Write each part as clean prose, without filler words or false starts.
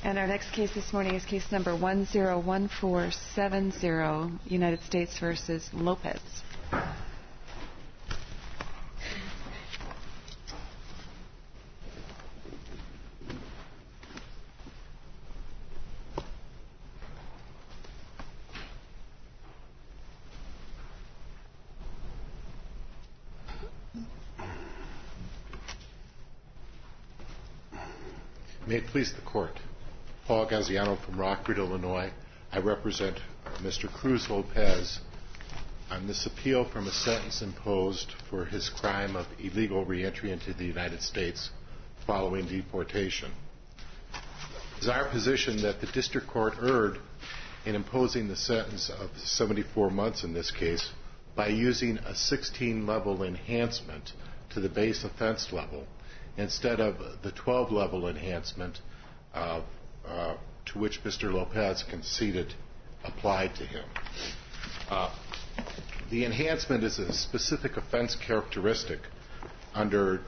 And our next case this morning is case number 101470, United States versus Lopez. May it please the Court. Paul Gaziano from Rockford, Illinois. I represent Mr. Cruz Lopez on this appeal from a sentence imposed for his crime of illegal reentry into the United States following deportation. It is our position that the District Court erred in imposing the sentence of 74 months in this case by using a 16-level enhancement to the base offense level instead of the 12-level enhancement to which Mr. Lopez conceded applied to him. The enhancement is a specific offense characteristic under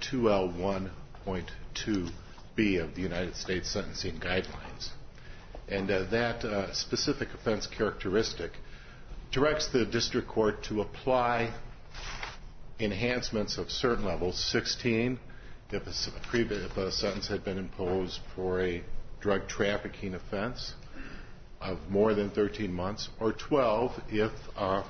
2L1.2b of the United States Sentencing Guidelines. And that specific offense characteristic directs the District Court to apply enhancements of certain levels, 16 if a sentence had been imposed for a drug trafficking offense of more than 13 months, or 12 if a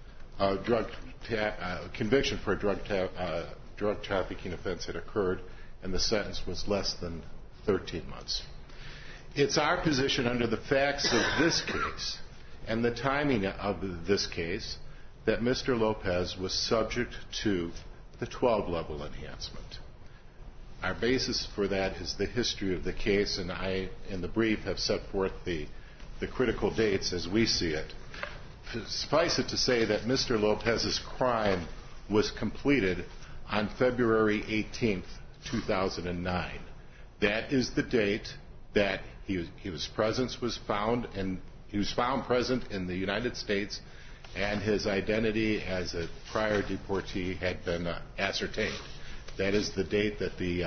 conviction for a drug trafficking offense had occurred and the sentence was less than 13 months. It's our position under the facts of this case and the timing of this case that Mr. Lopez was subject to the 12-level enhancement. Our basis for that is the history of the case, and I, in the brief, have set forth the critical dates as we see it. Suffice it to say that Mr. Lopez's crime was completed on February 18th, 2009. That is the date that his presence was found, and he was found present in the United States, and his identity as a prior deportee had been ascertained. That is the date that the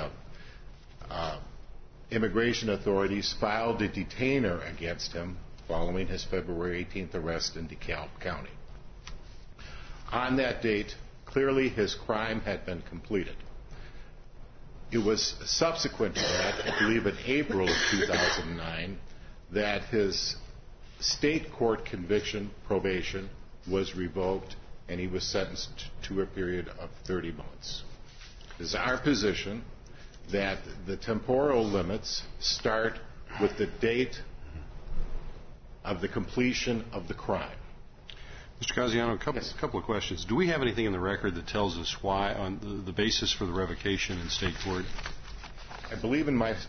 immigration authorities filed a detainer against him following his February 18th arrest in DeKalb County. On that date, clearly his crime had been completed. It was subsequent to that, I believe in April of 2009, that his state court conviction probation was revoked and he was sentenced to a period of 30 months. It is our position that the temporal limits start with the date of the completion of the crime. Mr. Gaziano, a couple of questions. Do we have anything in the record that tells us why, on the basis for the revocation in state court? I believe in my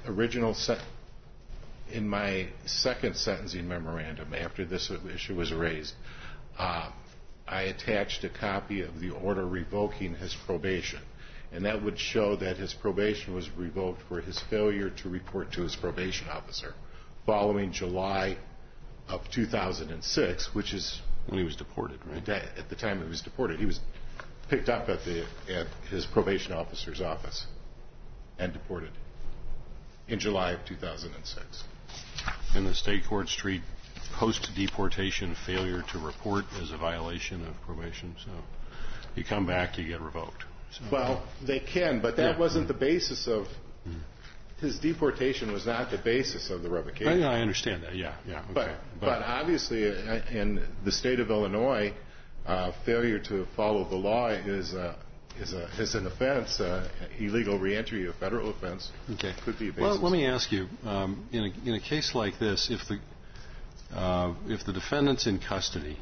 in my second sentencing memorandum after this issue was raised, I attached a copy of the order revoking his probation. And that would show that his probation was revoked for his failure to report to his probation officer following July of 2006, which is when he was deported, right? At the time he was deported. He was picked up at his probation officer's office and deported in July of 2006. And the state courts treat post-deportation failure to report as a violation of probation. So you come back, you get revoked. So, well, they can, but that wasn't the basis of his deportation. Was not the basis of the revocation. I understand that. Yeah. Okay. But obviously, in the state of Illinois, failure to follow the law is an offense. Illegal reentry, a federal offense, could be a basis. Well, let me ask you: in a case like this, if the defendant's in custody,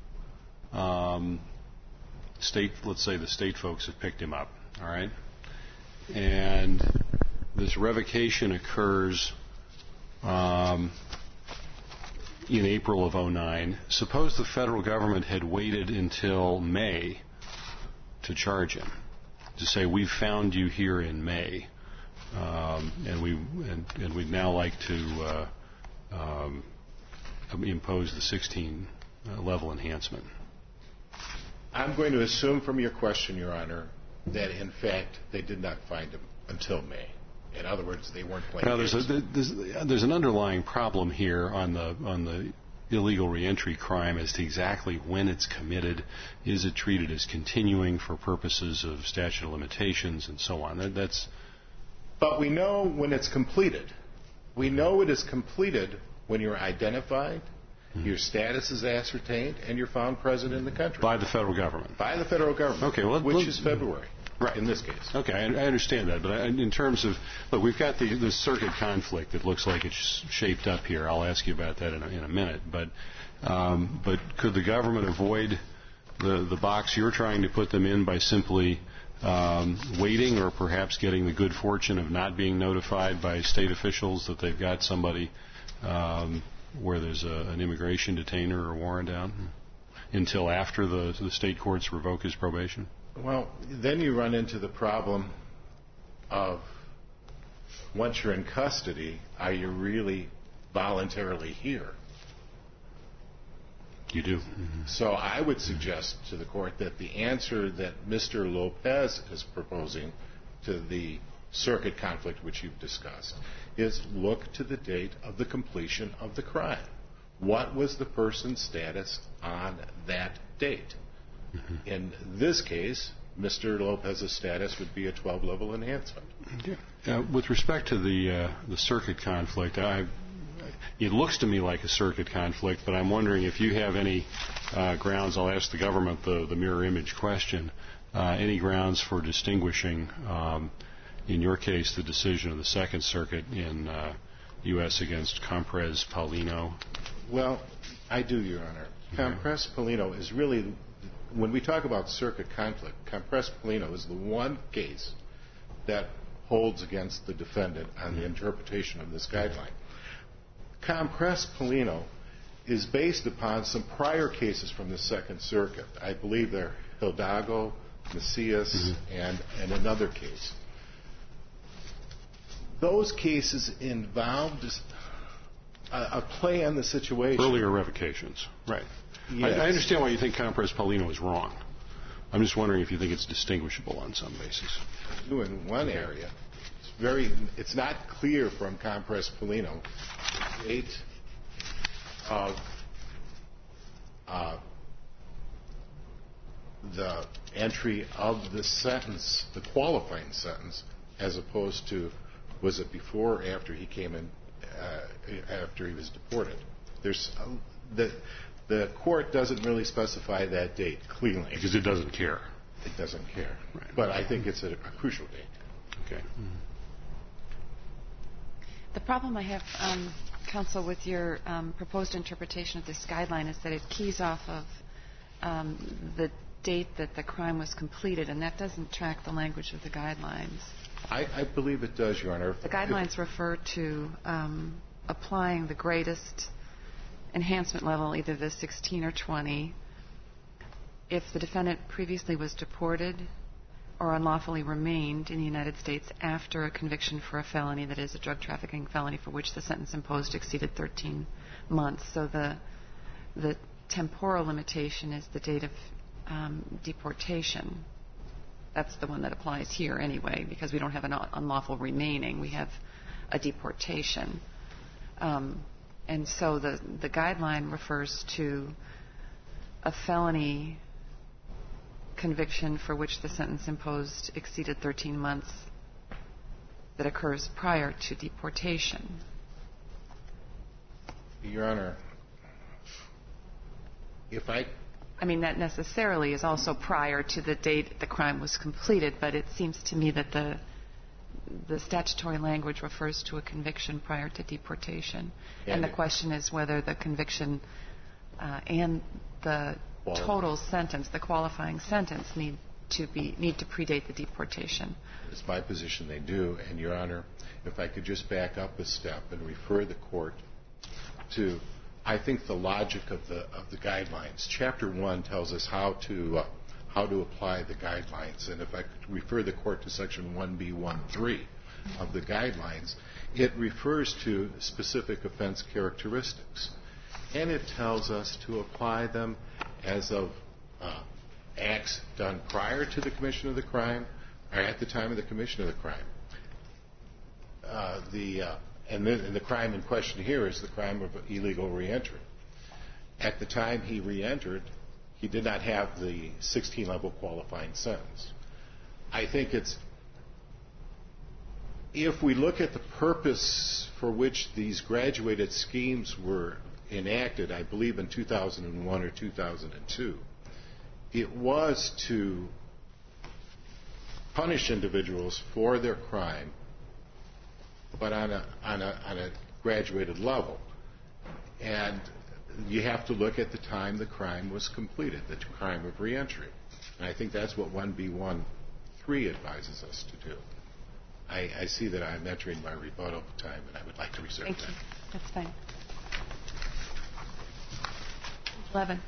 let's say the state folks have picked him up, all right, and this revocation occurs in April of 2009. Suppose the federal government had waited until May to charge him, to say we've found you here in May, and we'd now like to impose the 16-level enhancement. I'm going to assume from your question, Your Honor, that in fact they did not find him until May. In other words, they weren't playing Now, games. there's an underlying problem here on the illegal reentry crime as to exactly when it's committed. Is it treated as continuing for purposes of statute of limitations and so on? But we know when it's completed. We know it is completed when you're identified, your status is ascertained, and you're found present in the country. By the federal government. By the federal government, okay, well, which is February, right, in this case. Okay, I understand that. But in terms of, look, we've got the circuit conflict that looks like it's shaped up here. I'll ask you about that in a minute. But could the government avoid the box you're trying to put them in by simply waiting, or perhaps getting the good fortune of not being notified by state officials that they've got somebody where there's an immigration detainer or warrant out until after the state courts revoke his probation? Well, then you run into the problem of, once you're in custody, are you really voluntarily here? You do. So I would suggest to the court that the answer that Mr. Lopez is proposing to the circuit conflict which you've discussed is look to the date of the completion of the crime. What was the person's status on that date? In this case, Mr. Lopez's status would be a 12-level enhancement. With respect to the circuit conflict, it looks to me like a circuit conflict, but I'm wondering if you have any grounds. I'll ask the government the mirror image question. Any grounds for distinguishing, in your case, the decision of the Second Circuit in U.S. against Comprez-Paulino? Well, I do, Your Honor. Comprez-Paulino is really, when we talk about circuit conflict, Comprez-Paulino is the one case that holds against the defendant on the interpretation of this guideline. Comprez-Paulino is based upon some prior cases from the Second Circuit. I believe they're Hidalgo, Macias, and another case. Those cases involved a play on the situation. Earlier revocations. Right. Yes. I understand why you think Comprez-Paulino is wrong. I'm just wondering if you think it's distinguishable on some basis. In one area, it's not clear from Comprez-Paulino the date of the entry of the sentence, the qualifying sentence, as opposed to was it before or after he came in, after he was deported. The court doesn't really specify that date clearly. Because it doesn't care. It doesn't care. Right. But I think it's a crucial date. Okay. The problem I have, counsel, with your proposed interpretation of this guideline is that it keys off of the date that the crime was completed, and that doesn't track the language of the guidelines. I believe it does, Your Honor. The guidelines refer to applying the greatest enhancement level, either the 16 or 20, if the defendant previously was deported or unlawfully remained in the United States after a conviction for a felony, that is, a drug trafficking felony for which the sentence imposed exceeded 13 months. So the temporal limitation is the date of deportation. That's the one that applies here anyway, because we don't have an unlawful remaining. We have a deportation. And so the guideline refers to a felony conviction for which the sentence imposed exceeded 13 months that occurs prior to deportation. Your Honor, I mean, that necessarily is also prior to the date the crime was completed, but it seems to me that the statutory language refers to a conviction prior to deportation. And the question is whether the conviction and the total sentence, the qualifying sentence, need to predate the deportation. It's my position they do. And, Your Honor, if I could just back up a step and refer the Court to, I think, the logic of the guidelines. Chapter 1 tells us how to apply the guidelines. And if I could refer the Court to Section 1B13 of the guidelines, it refers to specific offense characteristics. And it tells us to apply them as of acts done prior to the commission of the crime or at the time of the commission of the crime. the crime in question here is the crime of illegal reentry. At the time he reentered, he did not have the 16-level qualifying sentence. I think if we look at the purpose for which these graduated schemes were enacted, I believe in 2001 or 2002, it was to punish individuals for their crime, but on a graduated level. And you have to look at the time the crime was completed, the crime of reentry. And I think that's what 1B13 advises us to do. I see that I'm entering my rebuttal time, and I would like to reserve that. Thank you. That's fine. 11.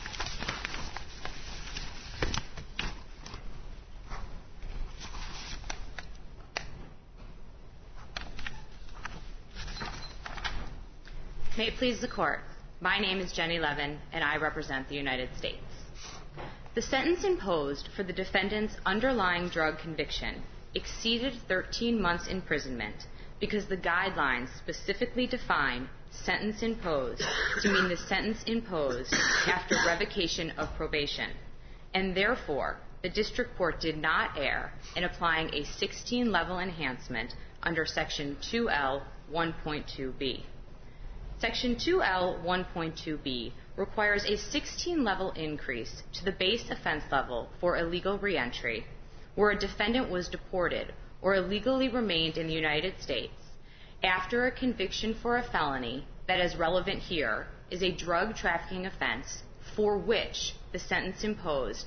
May it please the Court. My name is Jenny Levin, and I represent the United States. The sentence imposed for the defendant's underlying drug conviction exceeded 13 months imprisonment because the guidelines specifically define sentence imposed to mean the sentence imposed after revocation of probation, and therefore the district court did not err in applying a 16-level enhancement under Section 2L 1.2b. Section 2L 1.2b requires a 16-level increase to the base offense level for illegal reentry where a defendant was deported or illegally remained in the United States after a conviction for a felony that is relevant here is a drug trafficking offense for which the sentence imposed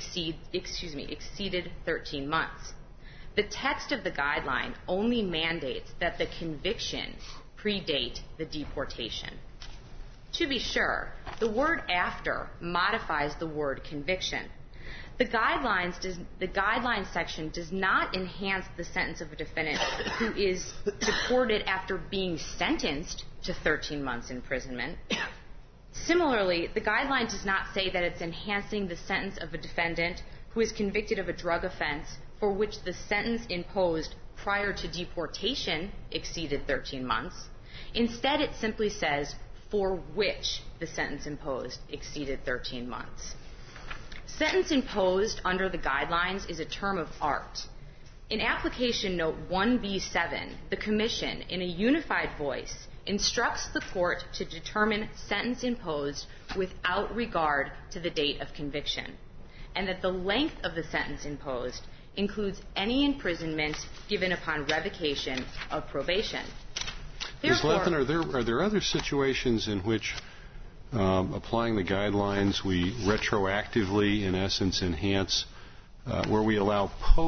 exceeded 13 months. The text of the guideline only mandates that the conviction predate the deportation. To be sure, the word after modifies the word conviction. The guidelines section does not enhance the sentence of a defendant who is deported after being sentenced to 13 months imprisonment. Similarly, the guideline does not say that it's enhancing the sentence of a defendant who is convicted of a drug offense for which the sentence imposed prior to deportation exceeded 13 months. Instead, it simply says for which the sentence imposed exceeded 13 months. Sentence imposed under the guidelines is a term of art. In Application Note 1B7, the Commission, in a unified voice, instructs the court to determine sentence imposed without regard to the date of conviction, and that the length of the sentence imposed includes any imprisonment given upon revocation of probation. Ms. Levin, are there other situations in which applying the guidelines we retroactively, in essence, enhance, where we allow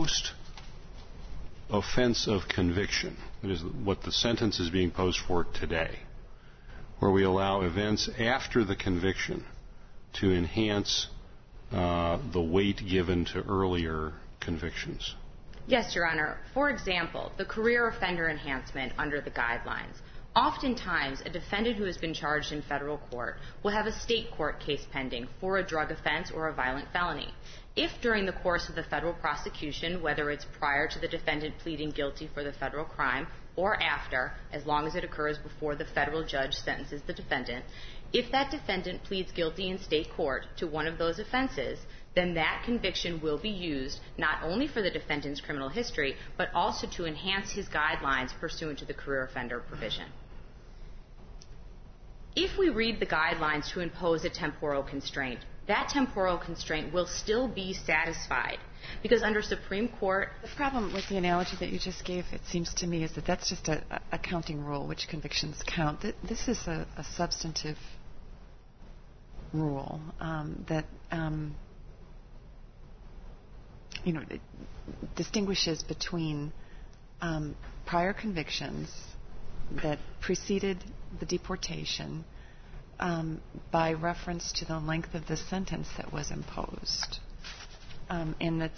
post-offense of conviction, that is what the sentence is being posed for today, where we allow events after the conviction to enhance the weight given to earlier convictions? Yes, Your Honor. For example, the career offender enhancement under the guidelines. Oftentimes, a defendant who has been charged in federal court will have a state court case pending for a drug offense or a violent felony. If during the course of the federal prosecution, whether it's prior to the defendant pleading guilty for the federal crime or after, as long as it occurs before the federal judge sentences the defendant, if that defendant pleads guilty in state court to one of those offenses, then that conviction will be used not only for the defendant's criminal history, but also to enhance his guidelines pursuant to the career offender provision. If we read the guidelines to impose a temporal constraint, that temporal constraint will still be satisfied because under Supreme Court... The problem with the analogy that you just gave, it seems to me, is that that's just a counting rule, which convictions count. This is a substantive rule that it distinguishes between prior convictions that preceded the deportation by reference to the length of the sentence that was imposed. And the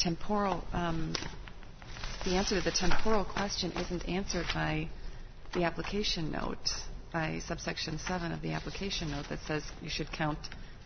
answer to the temporal question isn't answered by the application note, by subsection 7 of the application note that says you should count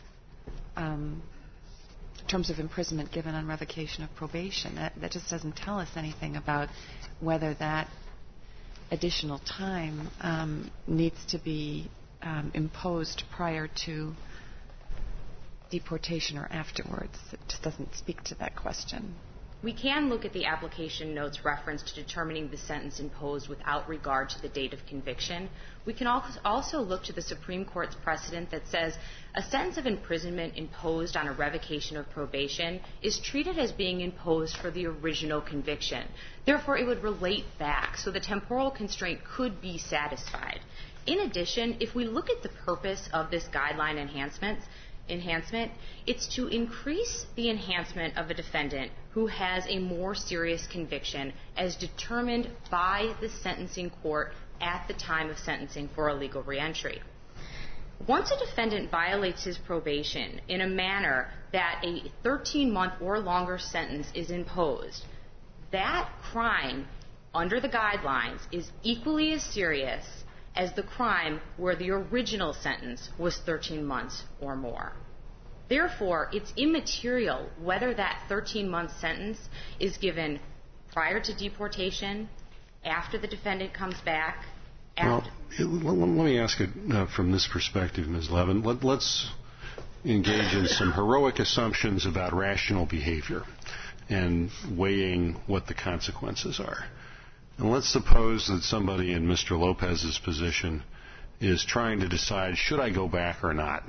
terms of imprisonment given on revocation of probation. That just doesn't tell us anything about whether that additional time needs to be imposed prior to deportation or afterwards. It just doesn't speak to that question. We can look at the application notes reference to determining the sentence imposed without regard to the date of conviction. We can also look to the Supreme Court's precedent that says a sentence of imprisonment imposed on a revocation of probation is treated as being imposed for the original conviction. Therefore, it would relate back, so the temporal constraint could be satisfied. In addition, if we look at the purpose of this guideline enhancement, it's to increase the enhancement of a defendant who has a more serious conviction as determined by the sentencing court at the time of sentencing for illegal reentry. Once a defendant violates his probation in a manner that a 13-month or longer sentence is imposed, that crime under the guidelines is equally as serious as the crime where the original sentence was 13 months or more. Therefore, it's immaterial whether that 13-month sentence is given prior to deportation, after the defendant comes back. Well, let me ask it from this perspective, Ms. Levin. Let's engage in some heroic assumptions about rational behavior and weighing what the consequences are. And let's suppose that somebody in Mr. Lopez's position is trying to decide, should I go back or not?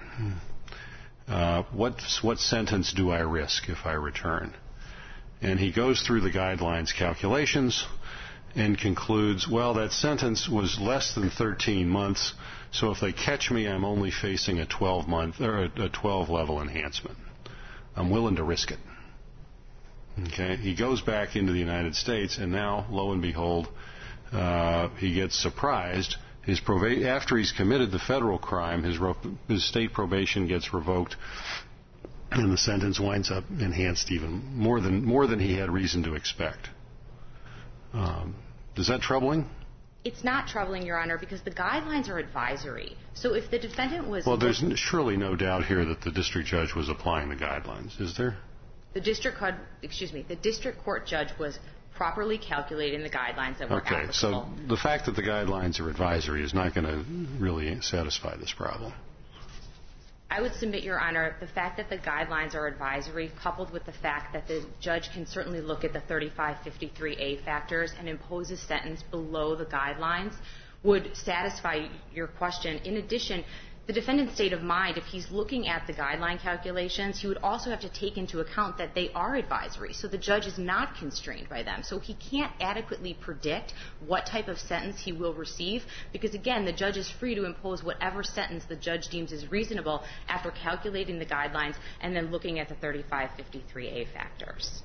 What sentence do I risk if I return? And he goes through the guidelines calculations and concludes, well, that sentence was less than 13 months, so if they catch me, I'm only facing a 12-month or a 12-level enhancement. I'm willing to risk it. Okay, he goes back into the United States, and now, lo and behold, he gets surprised. After he's committed the federal crime, his state probation gets revoked, and the sentence winds up enhanced even more than he had reason to expect. Is that troubling? It's not troubling, Your Honor, because the guidelines are advisory. So if the defendant was... Well, there's surely no doubt here that the district judge was applying the guidelines, is there? The district court judge was properly calculating the guidelines that were applicable. Okay, so the fact that the guidelines are advisory is not going to really satisfy this problem. I would submit, Your Honor, the fact that the guidelines are advisory, coupled with the fact that the judge can certainly look at the 3553A factors and impose a sentence below the guidelines, would satisfy your question. In addition, the defendant's state of mind, if he's looking at the guideline calculations, he would also have to take into account that they are advisory, so the judge is not constrained by them. So he can't adequately predict what type of sentence he will receive, because, again, the judge is free to impose whatever sentence the judge deems is reasonable after calculating the guidelines and then looking at the 3553A factors.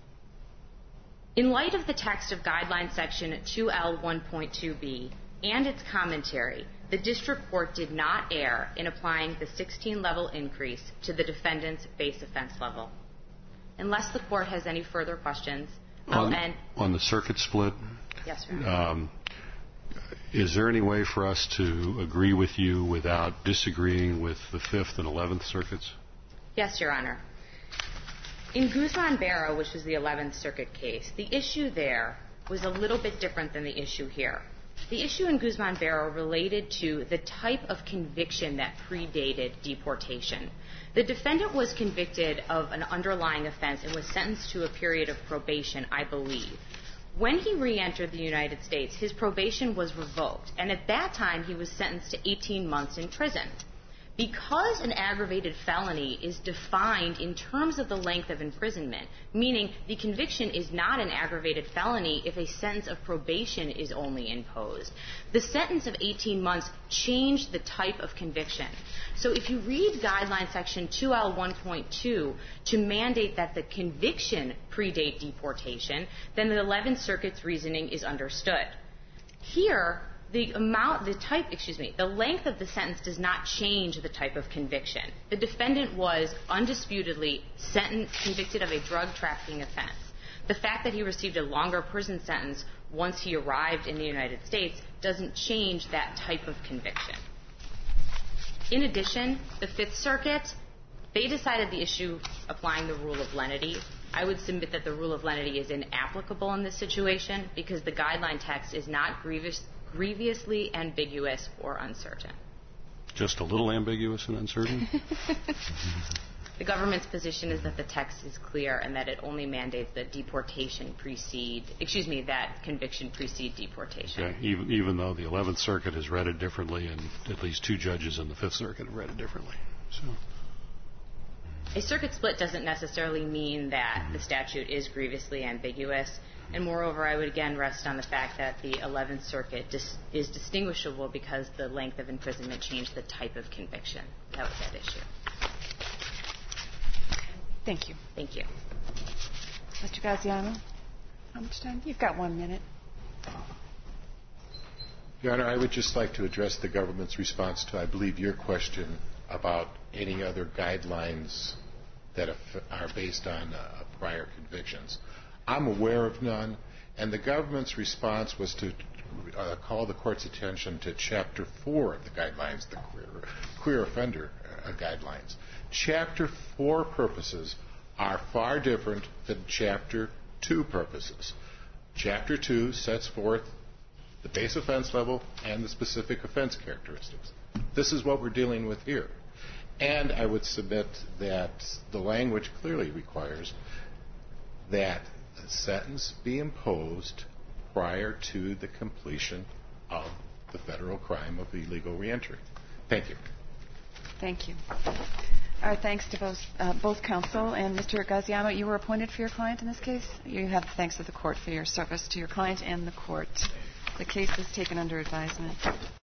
In light of the text of Guideline Section 2L1.2b and its commentary, the district court did not err in applying the 16-level increase to the defendant's base offense level. Unless the court has any further questions, I'll end. On the circuit split? Yes, Your Honor. Is there any way for us to agree with you without disagreeing with the 5th and 11th circuits? Yes, Your Honor. In Guzman-Barrow, which was the 11th Circuit case, the issue there was a little bit different than the issue here. The issue in Guzman-Barrow related to the type of conviction that predated deportation. The defendant was convicted of an underlying offense and was sentenced to a period of probation, I believe. When he re-entered the United States, his probation was revoked, and at that time he was sentenced to 18 months in prison. Because an aggravated felony is defined in terms of the length of imprisonment, meaning the conviction is not an aggravated felony if a sentence of probation is only imposed, the sentence of 18 months changed the type of conviction. So if you read Guideline Section 2L1.2 to mandate that the conviction predate deportation, then the 11th Circuit's reasoning is understood. Here, the length of the sentence does not change the type of conviction. The defendant was undisputedly convicted of a drug trafficking offense. The fact that he received a longer prison sentence once he arrived in the United States doesn't change that type of conviction. In addition, the 5th Circuit, they decided the issue applying the rule of lenity. I would submit that the rule of lenity is inapplicable in this situation because the guideline text is not grievously ambiguous or uncertain. Just a little ambiguous and uncertain? The government's position is that the text is clear and that it only mandates that that conviction precede deportation. Okay. Even though the 11th Circuit has read it differently and at least two judges in the 5th Circuit have read it differently. So. A circuit split doesn't necessarily mean that the statute is grievously ambiguous. And moreover, I would again rest on the fact that the 11th Circuit is distinguishable because the length of imprisonment changed the type of conviction. That was that issue. Thank you. Thank you. Mr. Gaziano, how much time? You've got 1 minute. Your Honor, I would just like to address the government's response to, I believe, your question about any other guidelines that are based on prior convictions. I'm aware of none, and the government's response was to call the Court's attention to Chapter 4 of the guidelines, the queer offender guidelines. Chapter 4 purposes are far different than Chapter 2 purposes. Chapter 2 sets forth the base offense level and the specific offense characteristics. This is what we're dealing with here. And I would submit that the language clearly requires that the sentence be imposed prior to the completion of the federal crime of illegal reentry. Thank you. Thank you. Our thanks to both counsel. And Mr. Gaziano, you were appointed for your client in this case. You have the thanks of the Court for your service to your client and the Court. The case is taken under advisement.